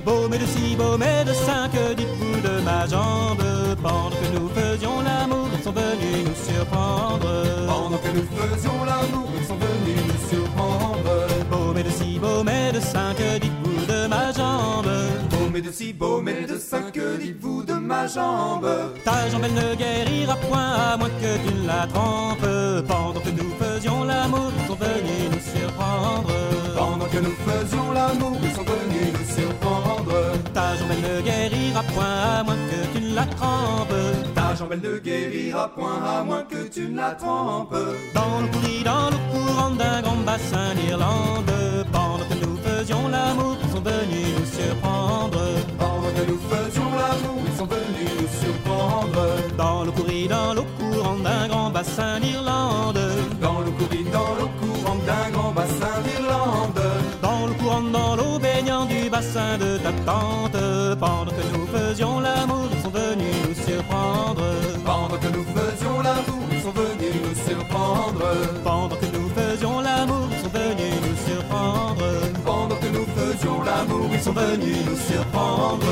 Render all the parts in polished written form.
Beau mais de ci, beau mais de ça, que dites-vous de ma jambe? Pendant que nous faisions l'amour, ils sont venus nous surprendre. Pendant que nous faisions l'amour, ils sont venus nous surprendre. Beau mais de ci, beau mais de ça, que dites-vous de ma jambe? Beau mais de ci, beau mais de ça, que dites-vous de ma jambe? Ta jambe elle ne guérira point à moins que tu la trempes. Pendant que nous faisions l'amour, ils sont venus nous surprendre. Pendant que nous faisions l'amour, ils sont venus nous surprendre. Ta jambe elle ne guérira point à moins que tu la trempes. Ta jambe elle ne guérira point à moins que tu ne la trempes. Dans l'eau courante d'un grand bassin d'Irlande. Pendant que nous faisions l'amour, ils sont venus nous surprendre. Pendant que nous faisions l'amour, ils sont venus nous surprendre. Dans l'eau courante d'un grand bassin d'Irlande. Dans l'eau courante d'un grand bassin d'Irlande. Dans l'eau baignant du bassin de ta tante. Pendant que nous faisions l'amour, ils sont venus nous surprendre. Pendant que nous faisions l'amour, ils sont venus nous surprendre. Pendant que nous faisions l'amour, ils sont venus nous surprendre. Pendant que nous faisions l'amour, ils sont venus nous surprendre.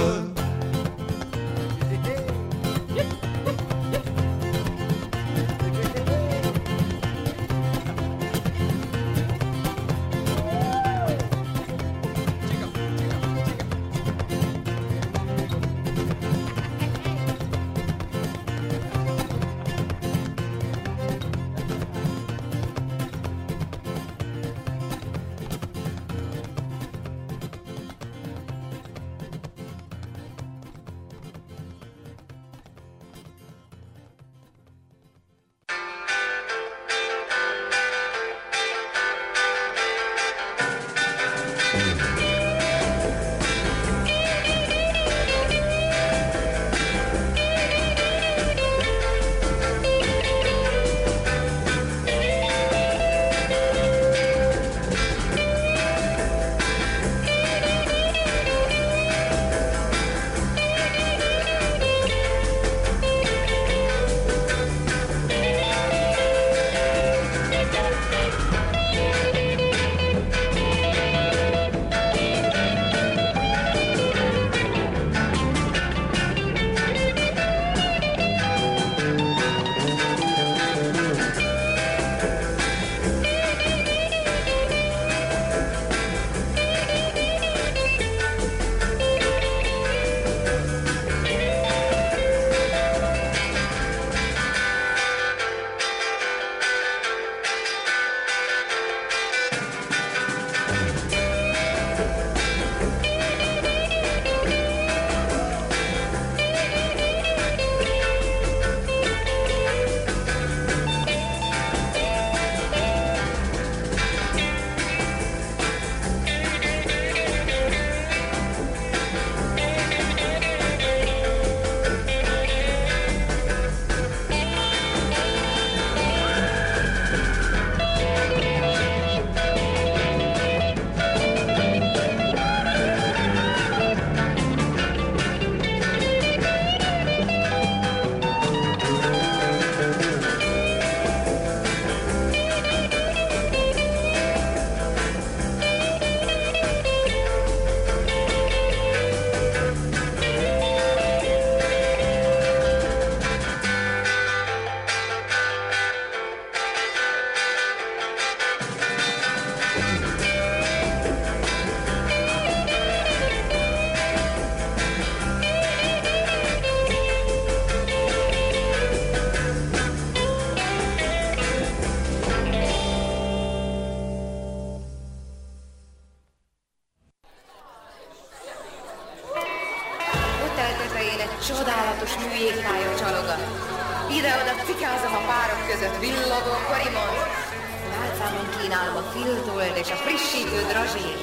Csodálatos műjégpálya csalogat. Ide-oda cikázom a párok között villogó korimon. Álcámon kínálom a filtolt és a frissítő drazsét.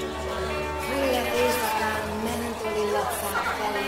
Főleg éjszakán mentol illatszák felé.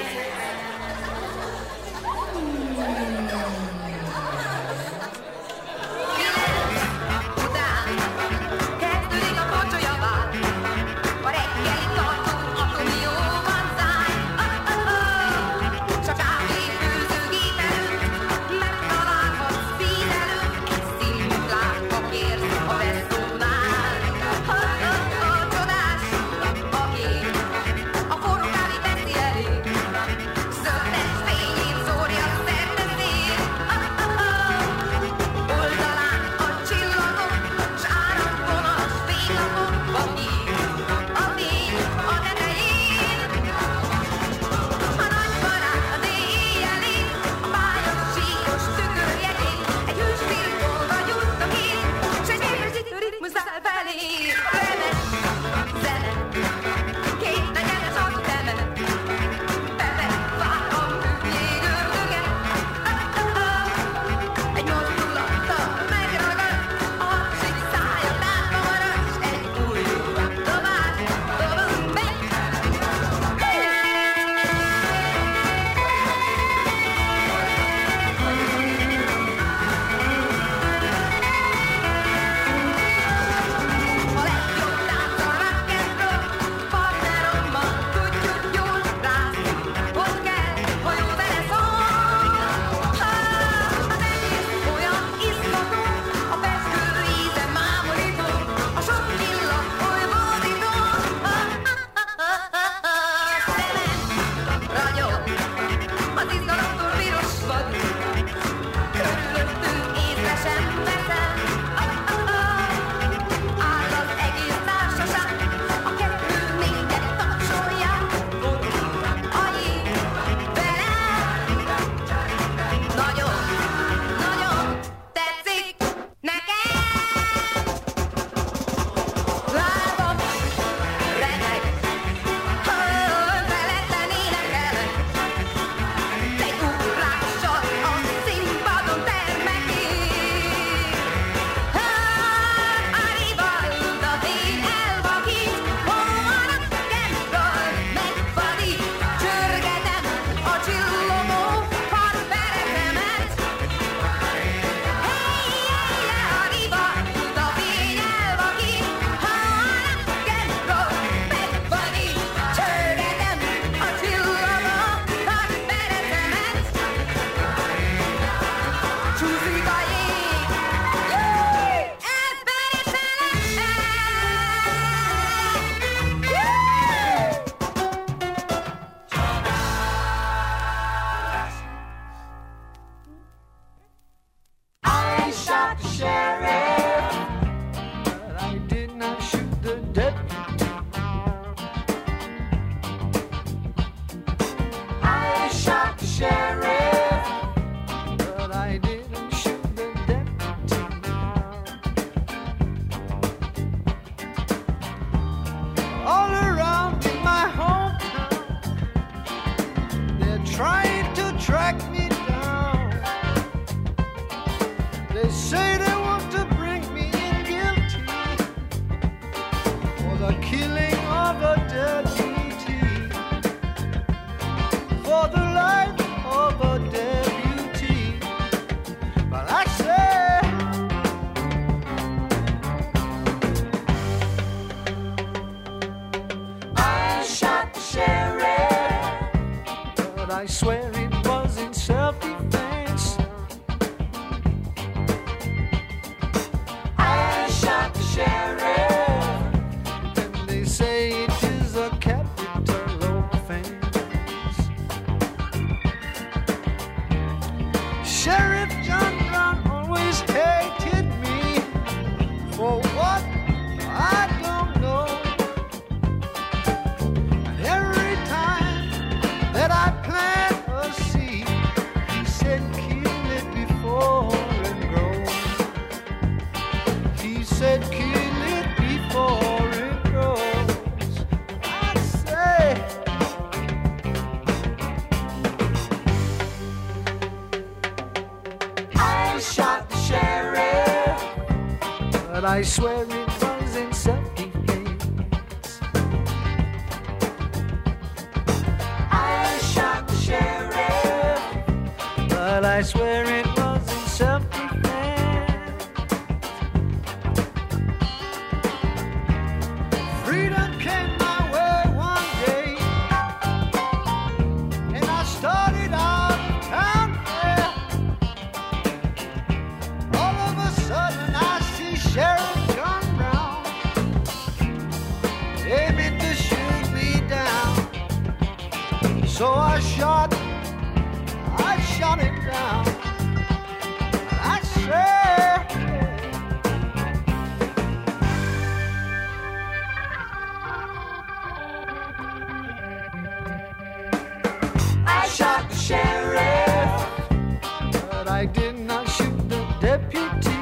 I swear it was in self-defense. I shot the sheriff, and they say it is a capital offense. Sheriff John Brown always hated me for what I don't know. And every time that I plant a seed, he said kill it before it grows. He said kill it before it grows. I say I shot the sheriff, but I swear it was in self-defense. I shot the sheriff, but I swear it was in self-defense. Freedom came my way one day, and I started out town there. All of a sudden I see Sheriff John Brown aiming to shoot me down. So I shot him down. I swear I shot the sheriff, but I did not shoot the deputy.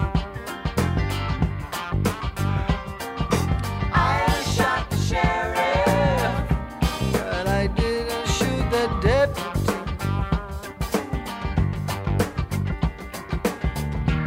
I shot the sheriff, but I didn't shoot the deputy.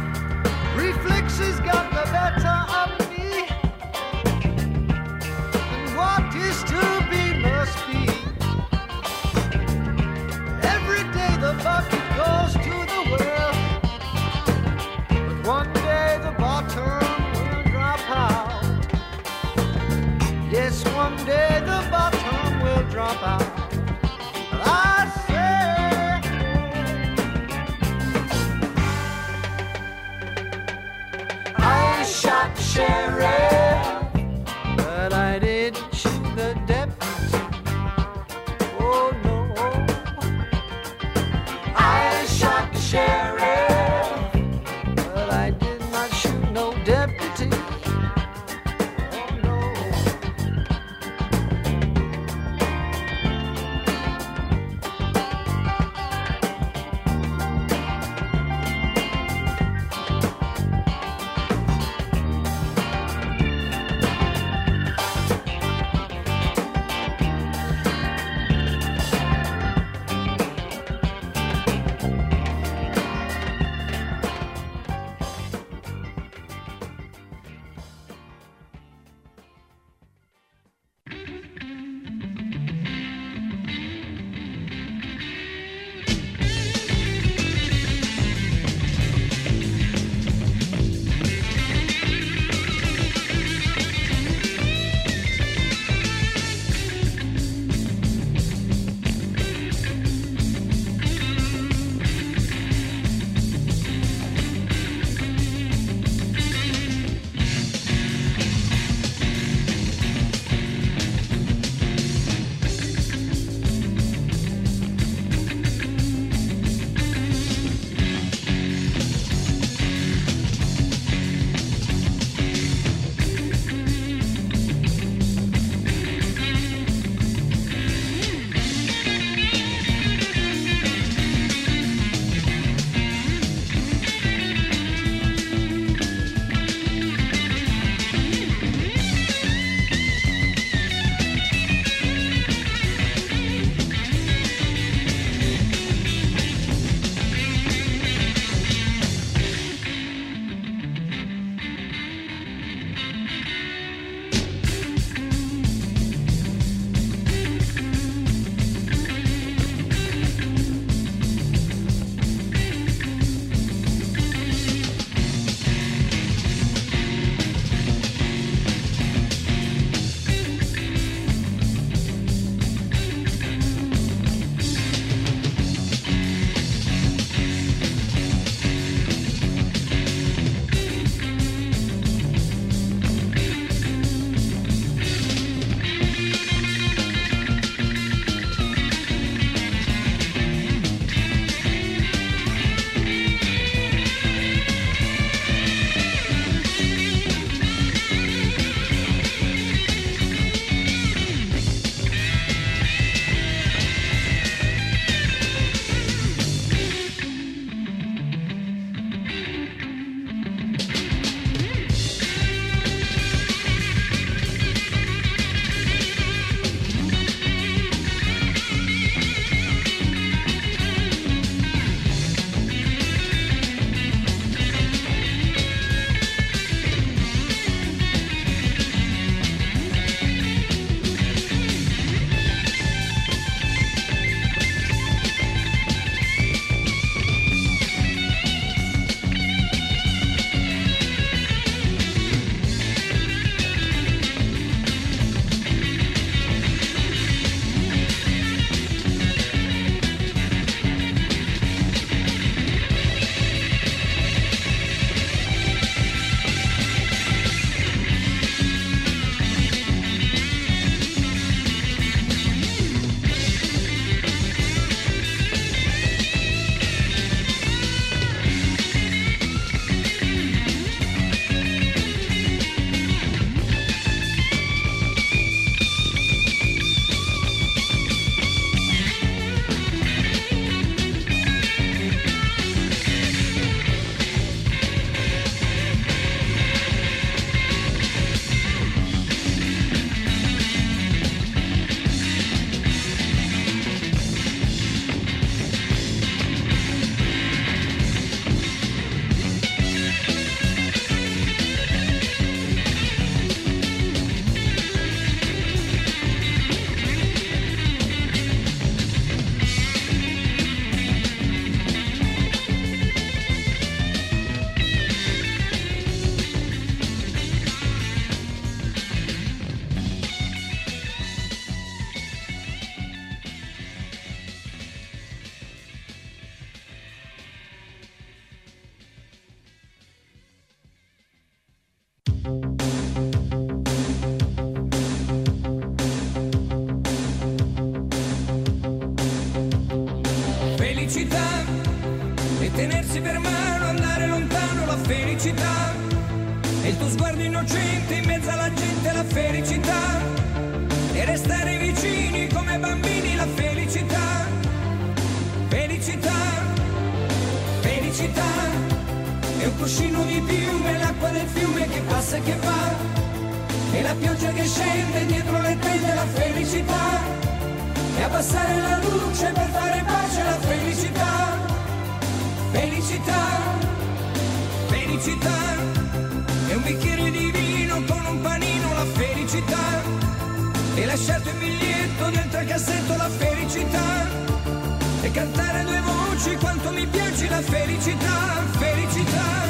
felicità e tenersi per mano, andare lontano, la felicità e il tuo sguardo innocente in mezzo alla gente, la felicità e restare vicini come bambini, la felicità, felicità, felicità è un cuscino di piume, l'acqua del fiume che passa e che va e la pioggia che scende dietro le tende, la felicità e abbassare la luce per fare pace, la felicità, felicità, felicità è un bicchiere di vino con un panino, la felicità e lasciarti un biglietto dentro al cassetto, la felicità e cantare a due voci quanto mi piace, la felicità, felicità.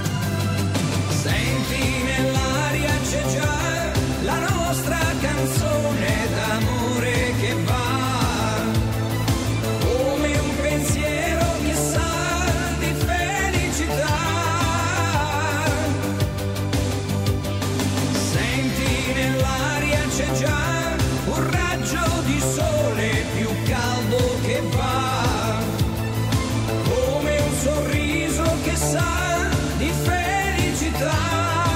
Senti nell'aria c'è già la nostra canzone d'amore che va come un pensiero che sa di felicità. Senti nell'aria c'è già un raggio di sole più caldo che va come un sorriso che sa di felicità.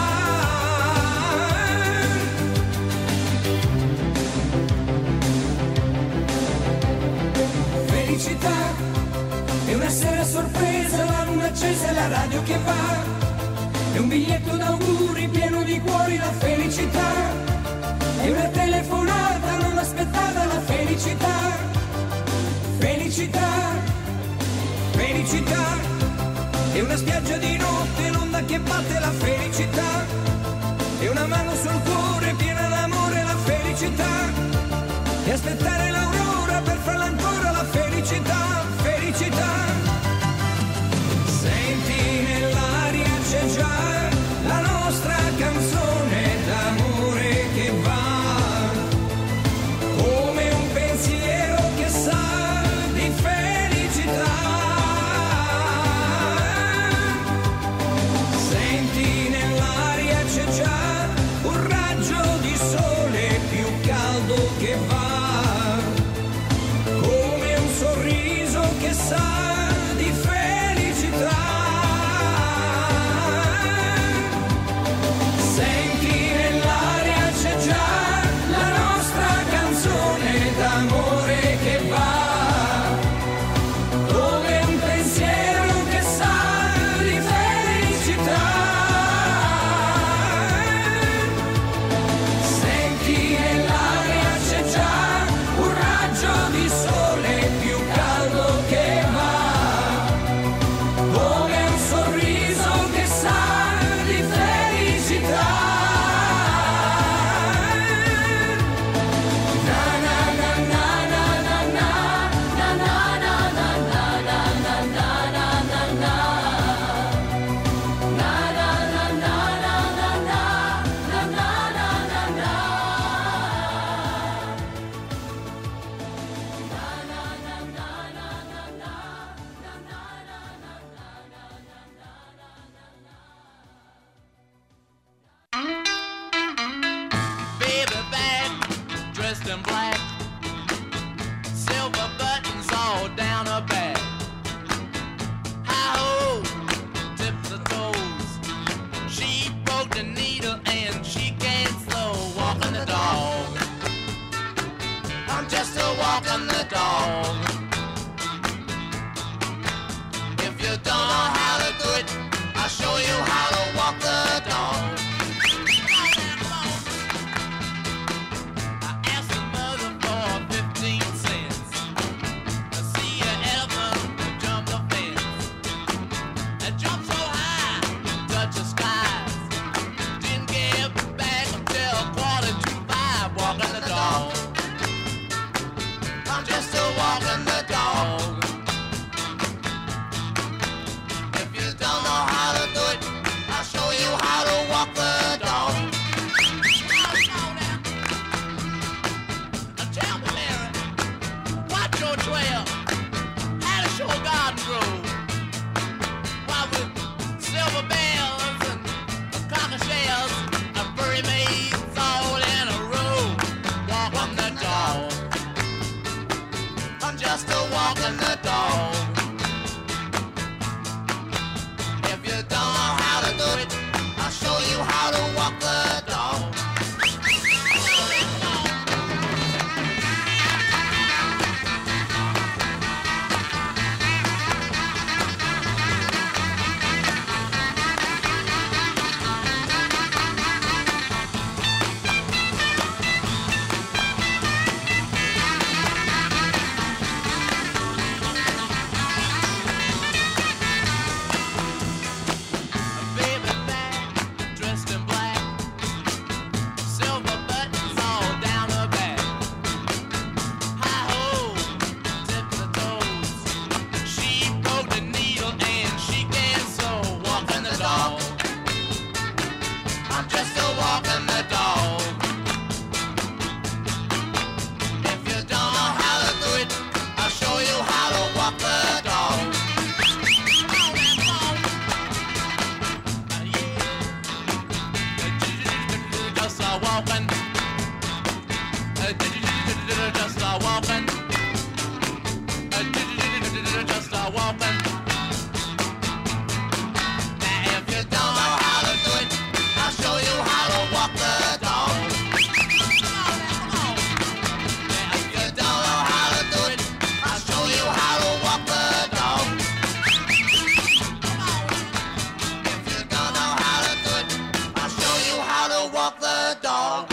Felicità è una sera sorpresa, la luna accesa e la radio che va, è un biglietto d'auguri pieno di cuori, la felicità è una telefonata non aspettata, la felicità, felicità, felicità è una spiaggia di notte, l'onda che batte, la felicità è una mano sul cuore piena d'amore, la felicità e aspettare l'aurora per farla ancora, la felicità, felicità. Senti nell'aria c'è già la nostra canzone d'amore che va come un pensiero che sa di felicità. Senti nell'aria c'è già un raggio di sole più caldo che va come un sorriso che sa di felicità. Senti nell'aria c'è già la nostra canzone d'amore che va come un pensiero che sa di felicità. Senti nell'aria c'è già un raggio di sole più caldo che va come un sorriso che sa di felicità. Na na na na na na na na na na na na na na na na na Baby back, dressed in black, silver buttons all down her back. Hi-ho, tips her toes. She broke the needle and she can't slow walking the dog. I'm just a walking the dog. If you don't know how to do it, I'll show you how to walk the dog. I asked the mother for 15 cents to see an elephant jump the fence. It jumped so high, touched the skies. Didn't get back until 4:45, walking the dog. I'm just a walking the dog. If you don't know how to do it, I'll show you how to walk the dog. Tell me, Mary, watch your trail. How does your garden grow? Why, with silver bells and conker shells and furry maids all in a row, walking the dog. I'm just a walking the dog. just start walking. Just start walking. Now if you don't know how to do it, I'll show you how to walk the dog. Come on. Now if you don't know how to do it, I'll show you how to walk the dog. Come on. If you don't know how to do it, I'll show you how to walk the dog.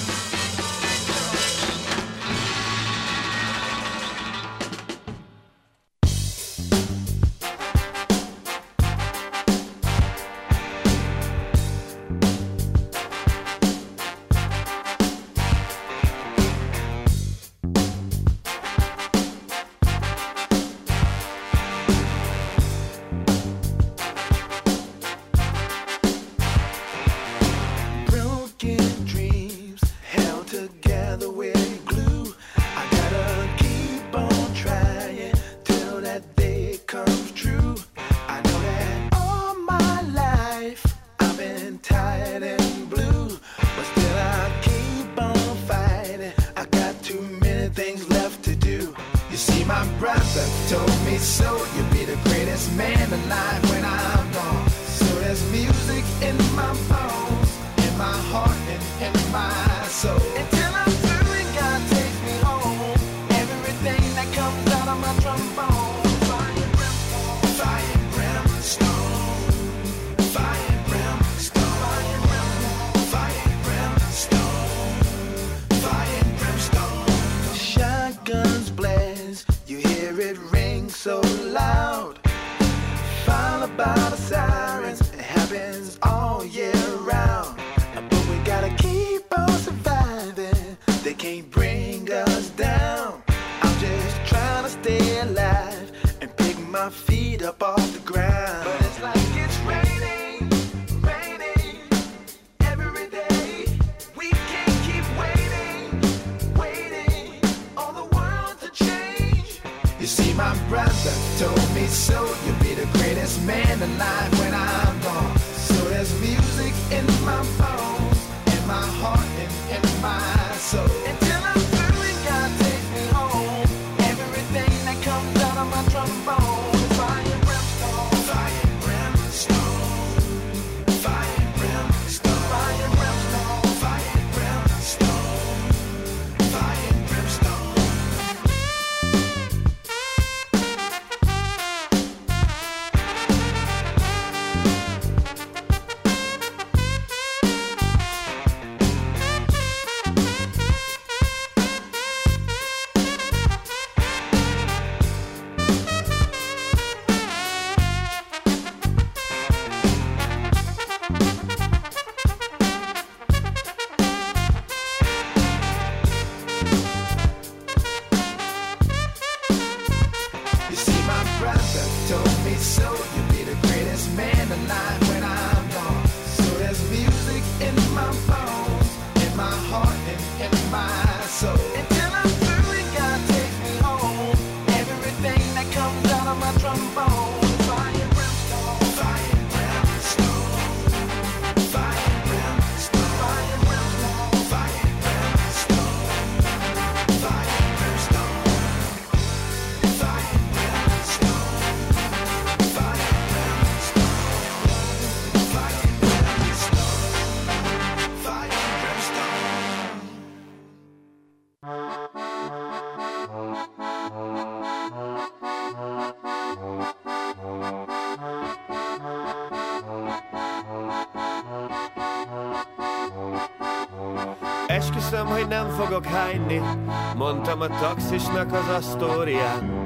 Esküszöm, hogy nem fogok hányni, mondtam a taxisnak az Asztórián.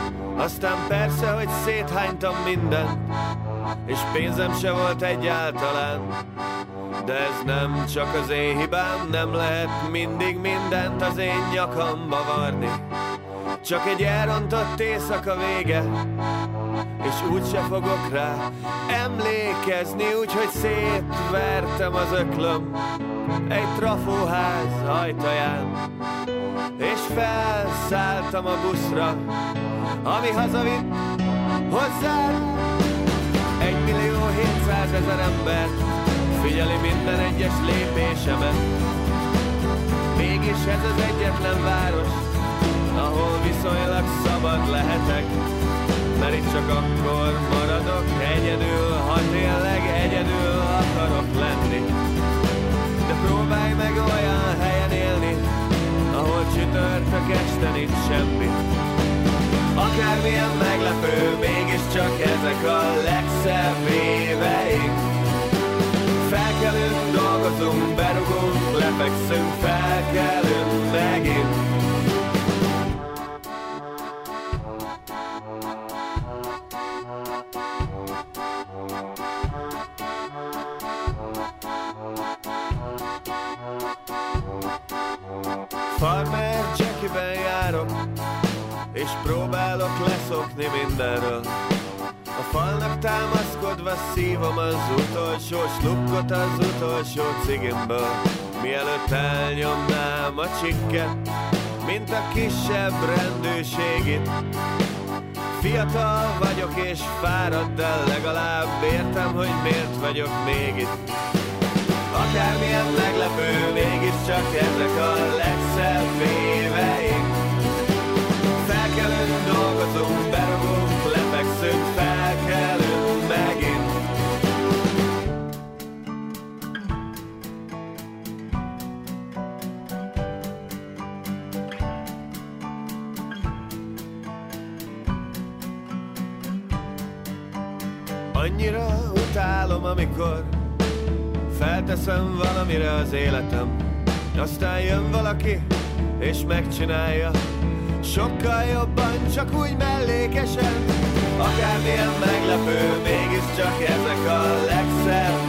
Aztán persze, hogy széthánytam mindent, és pénzem se volt egyáltalán. De ez nem csak az én hibám, nem lehet mindig mindent az én nyakamba varni. Csak egy elrontott éjszaka vége, és úgyse fogok rá emlékezni, úgyhogy szétvertem az öklöm egy trafóház ajtaján, és felszálltam a buszra, ami hazavitt hozzám. 1.700.000 ember figyeli minden egyes lépésemet. Mégis ez az egyetlen város, Már itt csak akkor maradok egyedül, ha tényleg egyedül akarok lenni. De próbálj meg olyan helyen élni, ahol csütörtök este nincs semmi. Akármilyen meglepő, mégiscsak ezek a legszebb éveink. Felkelünk, dolgozunk, berugunk, lefekszünk, felkelünk megint. Farmer Jackie-ben járok, és próbálok leszokni mindenről. A falnak támaszkodva szívom az utolsó slukkot az utolsó cigimből. Mielőtt elnyomnám a csikket, mint a kisebb rendőrségit. Fiatal vagyok és fáradt, de legalább értem, hogy miért vagyok még itt. Akármilyen meglepő, mégiscsak ezek a legszebb éveink. Felkelünk, dolgozunk, berugunk, lefekszünk, felkelünk megint. Annyira utálom, amikor felteszem valamire az életem, aztán jön valaki, és megcsinálja sokkal jobban, csak úgy mellékesen. Akármilyen meglepő, mégiscsak ezek a legszebb